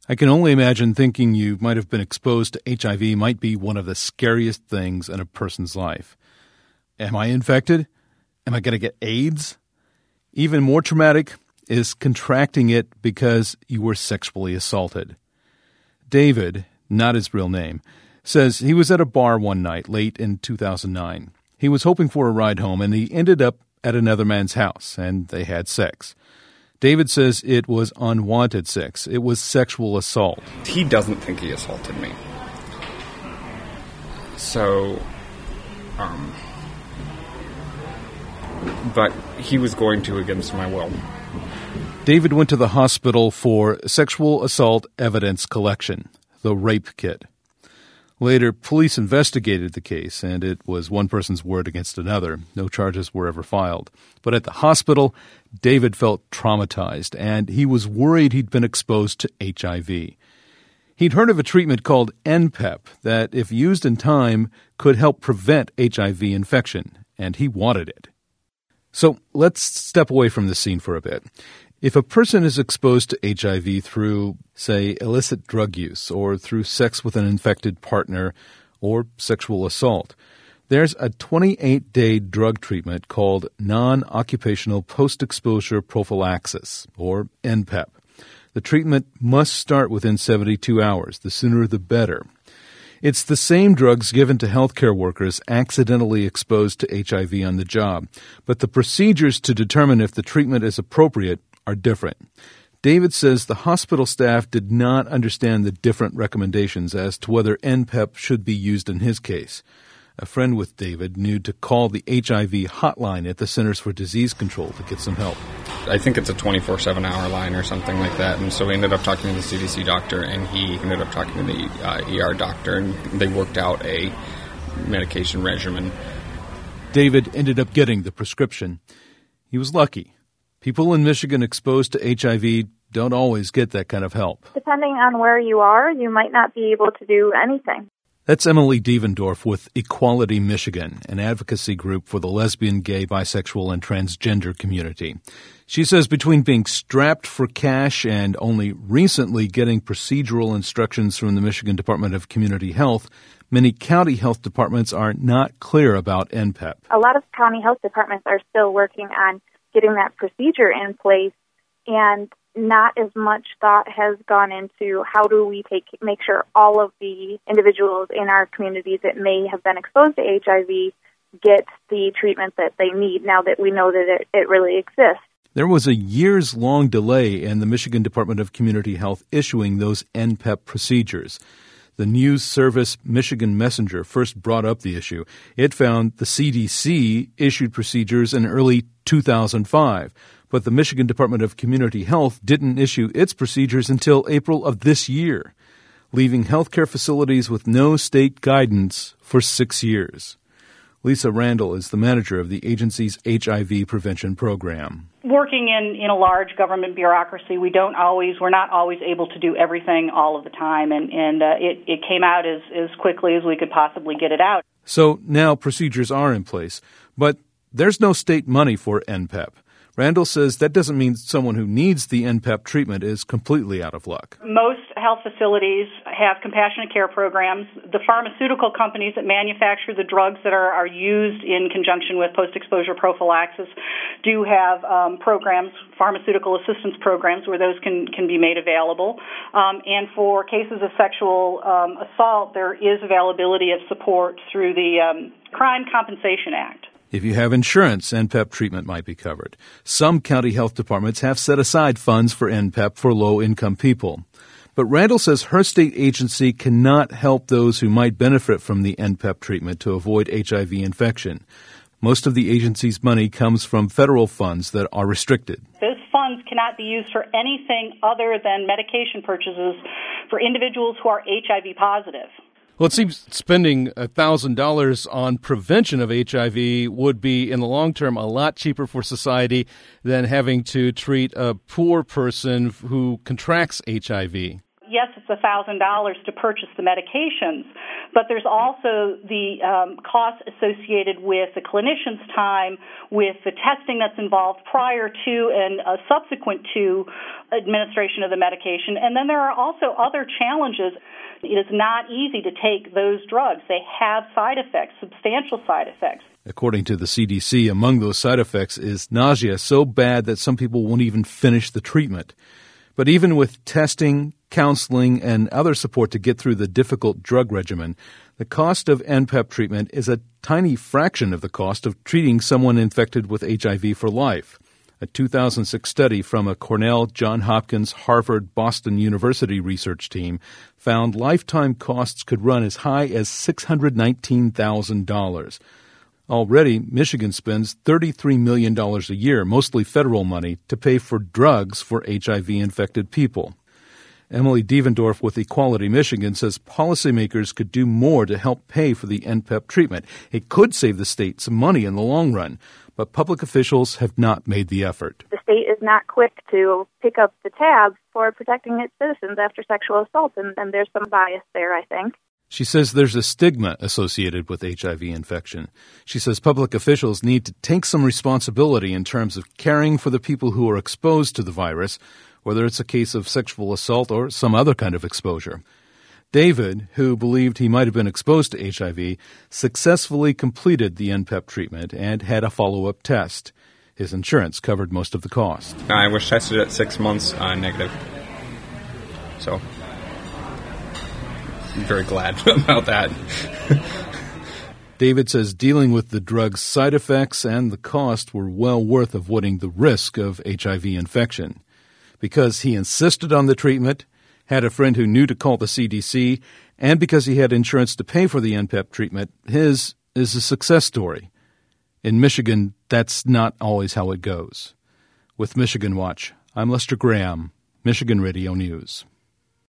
I can only imagine thinking you might have been exposed to HIV might be one of the scariest things in a person's life. Am I infected? Am I going to get AIDS? Even more traumatic is contracting it because you were sexually assaulted. David, not his real name, says he was at a bar one night late in 2009. He was hoping for a ride home, and he ended up at another man's house, and they had sex. David says it was unwanted sex. It was sexual assault. He doesn't think he assaulted me. So, but he was going to against my will. David went to the hospital for sexual assault evidence collection, the rape kit. Later, police investigated the case, and it was one person's word against another. No charges were ever filed. But at the hospital, David felt traumatized, and he was worried he'd been exposed to HIV. He'd heard of a treatment called NPEP that, if used in time, could help prevent HIV infection, and he wanted it. So let's step away from the scene for a bit. If a person is exposed to HIV through, say, illicit drug use or through sex with an infected partner or sexual assault, there's a 28-day drug treatment called non-occupational post-exposure prophylaxis, or NPEP. The treatment must start within 72 hours. The sooner the better. It's the same drugs given to healthcare workers accidentally exposed to HIV on the job, but the procedures to determine if the treatment is appropriate are different. David says the hospital staff did not understand the different recommendations as to whether NPEP should be used in his case. A friend with David knew to call the HIV hotline at the Centers for Disease Control to get some help. I think it's a 24/7 hour line or something like that, and so we ended up talking to the CDC doctor, and he ended up talking to the ER doctor, and they worked out a medication regimen. David ended up getting the prescription. He was lucky. People in Michigan exposed to HIV don't always get that kind of help. Depending on where you are, you might not be able to do anything. That's Emily Devendorf with Equality Michigan, an advocacy group for the lesbian, gay, bisexual, and transgender community. She says between being strapped for cash and only recently getting procedural instructions from the Michigan Department of Community Health, many county health departments are not clear about NPEP. A lot of county health departments are still working on getting that procedure in place, and not as much thought has gone into how do we make sure all of the individuals in our communities that may have been exposed to HIV get the treatment that they need now that we know that it really exists. There was a years-long delay in the Michigan Department of Community Health issuing those NPEP procedures. The News Service Michigan Messenger first brought up the issue. It found the CDC issued procedures in early 2005, but the Michigan Department of Community Health didn't issue its procedures until April of this year, leaving healthcare facilities with no state guidance for 6 years. Lisa Randall is the manager of the agency's HIV prevention program. Working in a large government bureaucracy, we're not always able to do everything all of the time, and it came out as quickly as we could possibly get it out. So now procedures are in place, but there's no state money for NPEP. Randall says that doesn't mean someone who needs the NPEP treatment is completely out of luck. Most health facilities have compassionate care programs. The pharmaceutical companies that manufacture the drugs that are used in conjunction with post-exposure prophylaxis do have programs, pharmaceutical assistance programs, where those can be made available. And for cases of sexual assault, there is availability of support through the Crime Compensation Act. If you have insurance, NPEP treatment might be covered. Some county health departments have set aside funds for NPEP for low-income people. But Randall says her state agency cannot help those who might benefit from the NPEP treatment to avoid HIV infection. Most of the agency's money comes from federal funds that are restricted. Those funds cannot be used for anything other than medication purchases for individuals who are HIV positive. Well, it seems spending $1,000 on prevention of HIV would be, in the long term, a lot cheaper for society than having to treat a poor person who contracts HIV. Yes, it's $1,000 to purchase the medications, but there's also the costs associated with the clinician's time, with the testing that's involved prior to and subsequent to administration of the medication. And then there are also other challenges. It is not easy to take those drugs. They have side effects, substantial side effects. According to the CDC, among those side effects is nausea so bad that some people won't even finish the treatment. But even with testing, counseling, and other support to get through the difficult drug regimen, the cost of NPEP treatment is a tiny fraction of the cost of treating someone infected with HIV for life. A 2006 study from a Cornell, Johns Hopkins, Harvard, Boston University research team found lifetime costs could run as high as $619,000. Already, Michigan spends $33 million a year, mostly federal money, to pay for drugs for HIV-infected people. Emily Devendorf with Equality Michigan says policymakers could do more to help pay for the NPEP treatment. It could save the state some money in the long run, but public officials have not made the effort. The state is not quick to pick up the tab for protecting its citizens after sexual assault, and there's some bias there, I think. She says there's a stigma associated with HIV infection. She says public officials need to take some responsibility in terms of caring for the people who are exposed to the virus, whether it's a case of sexual assault or some other kind of exposure. David, who believed he might have been exposed to HIV, successfully completed the NPEP treatment and had a follow-up test. His insurance covered most of the cost. I was tested at 6 months negative. So I'm very glad about that. David says dealing with the drug's side effects and the cost were well worth avoiding the risk of HIV infection. Because he insisted on the treatment, had a friend who knew to call the CDC, and because he had insurance to pay for the NPEP treatment, his is a success story. In Michigan, that's not always how it goes. With Michigan Watch, I'm Lester Graham, Michigan Radio News.